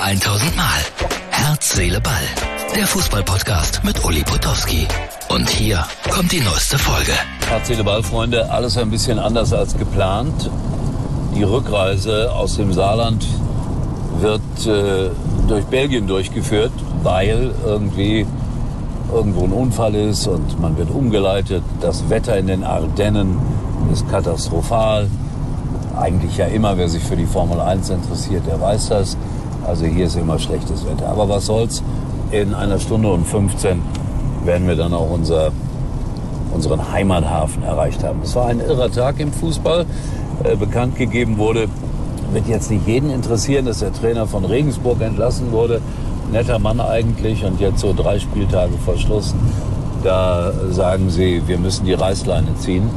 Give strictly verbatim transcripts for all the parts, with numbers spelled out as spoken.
tausend Mal. Herz, Seele, Ball. Der Fußball-Podcast mit Uli Potowski. Und hier kommt die neueste Folge. Herz, Seele, Ball, Freunde. Alles ein bisschen anders als geplant. Die Rückreise aus dem Saarland wird äh, durch Belgien durchgeführt, weil irgendwie irgendwo ein Unfall ist und man wird umgeleitet. Das Wetter in den Ardennen ist katastrophal. Eigentlich ja immer, wer sich für die Formel eins interessiert, der weiß das. Also hier ist immer schlechtes Wetter. Aber was soll's, in einer Stunde und fünfzehn werden wir dann auch unser, unseren Heimathafen erreicht haben. Es war ein irrer Tag im Fußball. Äh, bekannt gegeben wurde, wird jetzt nicht jeden interessieren, dass der Trainer von Regensburg entlassen wurde. Netter Mann eigentlich, und jetzt so drei Spieltage vor Schluss, da sagen sie, wir müssen die Reißleine ziehen.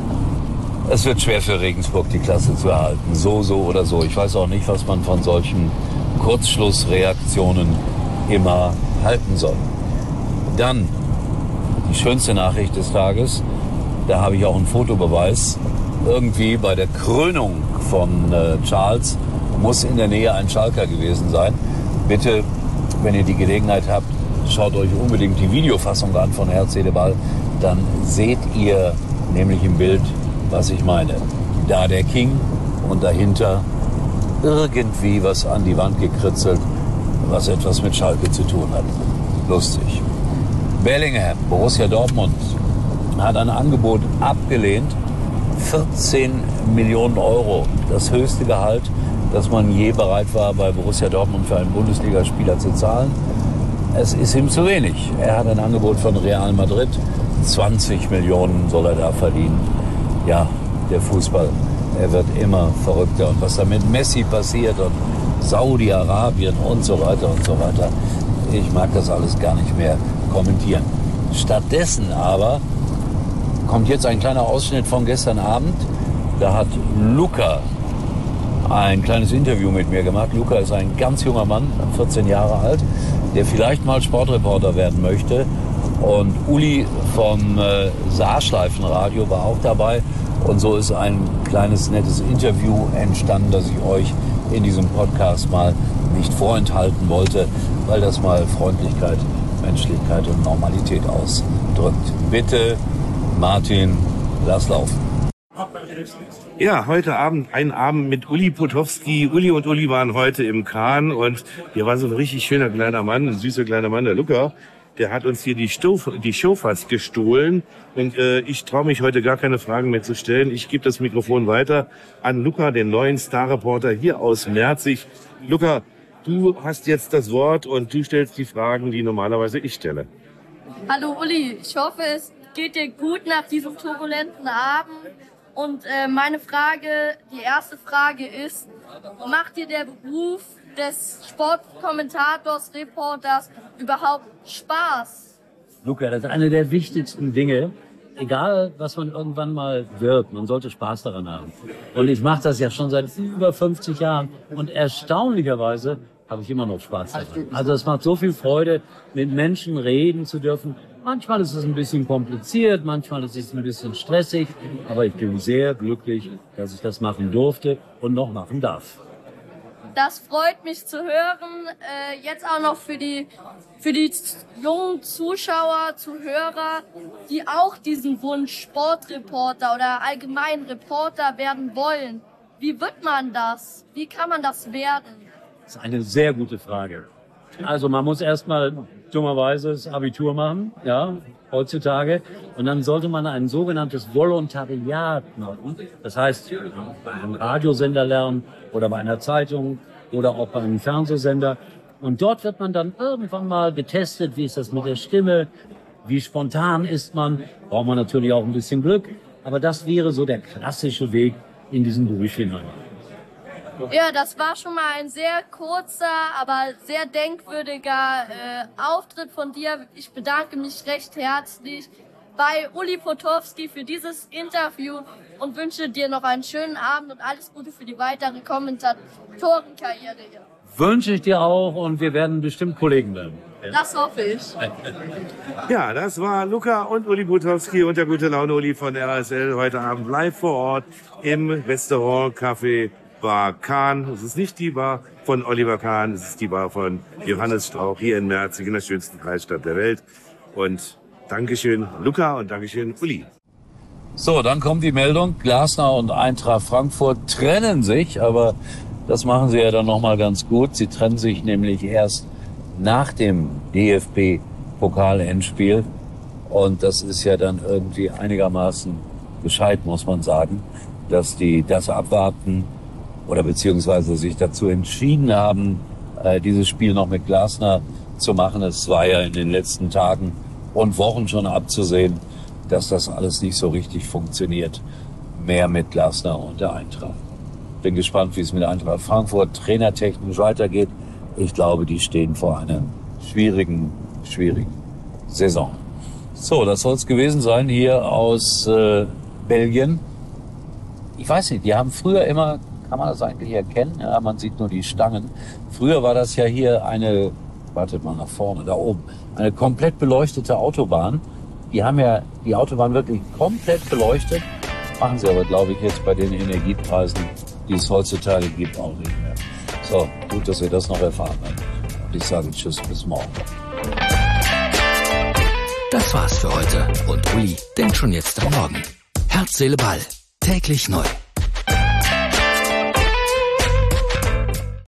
Es wird schwer für Regensburg, die Klasse zu erhalten, so, so oder so. Ich weiß auch nicht, was man von solchen Kurzschlussreaktionen immer halten soll. Dann die schönste Nachricht des Tages, da habe ich auch einen Fotobeweis. Irgendwie bei der Krönung von äh, Charles muss in der Nähe ein Schalker gewesen sein. Bitte, wenn ihr die Gelegenheit habt, schaut euch unbedingt die Videofassung an von Herz, Seele, Ball. Dann seht ihr nämlich im Bild, was ich meine. Da der King und dahinter irgendwie was an die Wand gekritzelt, was etwas mit Schalke zu tun hat. Lustig. Bellingham, Borussia Dortmund, hat ein Angebot abgelehnt. vierzehn Millionen Euro, das höchste Gehalt, das man je bereit war, bei Borussia Dortmund für einen Bundesligaspieler zu zahlen. Es ist ihm zu wenig. Er hat ein Angebot von Real Madrid. zwanzig Millionen soll er da verdienen. Ja, der Fußball, er wird immer verrückter. Und was da mit Messi passiert und Saudi-Arabien und so weiter und so weiter, ich mag das alles gar nicht mehr kommentieren. Stattdessen aber kommt jetzt ein kleiner Ausschnitt von gestern Abend. Da hat Luca ein kleines Interview mit mir gemacht. Luca ist ein ganz junger Mann, vierzehn Jahre alt, der vielleicht mal Sportreporter werden möchte. Und Uli vom äh, Saarschleifenradio war auch dabei. Und so ist ein kleines, nettes Interview entstanden, das ich euch in diesem Podcast mal nicht vorenthalten wollte, weil das mal Freundlichkeit, Menschlichkeit und Normalität ausdrückt. Bitte, Martin, lass laufen. Ja, heute Abend ein Abend mit Uli Potowski. Uli und Uli waren heute im Kahn und hier war so ein richtig schöner kleiner Mann, ein süßer kleiner Mann, der Luca. Der hat uns hier die, Stof, die Show fast gestohlen und äh, ich traue mich heute gar keine Fragen mehr zu stellen. Ich gebe das Mikrofon weiter an Luca, den neuen Starreporter hier aus Merzig. Luca, du hast jetzt das Wort und du stellst die Fragen, die normalerweise ich stelle. Hallo Uli, ich hoffe, es geht dir gut nach diesem turbulenten Abend. Und äh, meine Frage, die erste Frage ist, macht dir der Beruf des Sportkommentators, Reporters überhaupt Spaß? Luca, das ist eine der wichtigsten Dinge. Egal, was man irgendwann mal wird, man sollte Spaß daran haben. Und ich mache das ja schon seit über fünfzig Jahren. Und erstaunlicherweise habe ich immer noch Spaß daran. Also es macht so viel Freude, mit Menschen reden zu dürfen. Manchmal ist es ein bisschen kompliziert, manchmal ist es ein bisschen stressig. Aber ich bin sehr glücklich, dass ich das machen durfte und noch machen darf. Das freut mich zu hören. Äh, jetzt auch noch für die, für die jungen Zuschauer, Zuhörer, die auch diesen Wunsch Sportreporter oder allgemein Reporter werden wollen. Wie wird man das? Wie kann man das werden? Das ist eine sehr gute Frage. Also man muss erstmal dummerweise das Abitur machen, ja, heutzutage. Und dann sollte man ein sogenanntes Volontariat machen. Das heißt, bei einem Radiosender lernen oder bei einer Zeitung oder auch bei einem Fernsehsender. Und dort wird man dann irgendwann mal getestet, wie ist das mit der Stimme, wie spontan ist man. Braucht man natürlich auch ein bisschen Glück. Aber das wäre so der klassische Weg in diesen Beruf hinein. Ja, das war schon mal ein sehr kurzer, aber sehr denkwürdiger äh, Auftritt von dir. Ich bedanke mich recht herzlich bei Uli Potowski für dieses Interview und wünsche dir noch einen schönen Abend und alles Gute für die weitere Kommentatorenkarriere hier. Wünsche ich dir auch und wir werden bestimmt Kollegen werden. Das hoffe ich. Ja, das war Luca und Uli Potowski und der gute Laune Uli von R S L heute Abend live vor Ort im Restaurant Café Bar Kahn. Es ist nicht die Bar von Oliver Kahn, es ist die Bar von Johannes Strauch hier in Merzig, in der schönsten Kreisstadt der Welt. Und Dankeschön Luca und Dankeschön Uli. So, dann kommt die Meldung, Glasner und Eintracht Frankfurt trennen sich, aber das machen sie ja dann nochmal ganz gut. Sie trennen sich nämlich erst nach dem D F B-Pokal-Endspiel. Und das ist ja dann irgendwie einigermaßen gescheit, muss man sagen, dass die das abwarten oder beziehungsweise sich dazu entschieden haben, äh, dieses Spiel noch mit Glasner zu machen. Es war ja in den letzten Tagen und Wochen schon abzusehen, dass das alles nicht so richtig funktioniert. Mehr mit Glasner und der Eintracht. Bin gespannt, wie es mit Eintracht Frankfurt trainertechnisch weitergeht. Ich glaube, die stehen vor einer schwierigen, schwierigen Saison. So, das soll es gewesen sein hier aus äh, Belgien. Ich weiß nicht, die haben früher immer, kann man das eigentlich erkennen? Ja, man sieht nur die Stangen. Früher war das ja hier eine, wartet mal nach vorne, da oben, eine komplett beleuchtete Autobahn. Die haben ja die Autobahn wirklich komplett beleuchtet. Machen sie aber, glaube ich, jetzt bei den Energiepreisen, die es heutzutage gibt, auch nicht mehr. So, gut, dass ihr das noch erfahren habt. Und ich sage Tschüss, bis morgen. Das war's für heute. Und Uli denkt schon jetzt am Morgen. Herz, Seele, Ball. Täglich neu.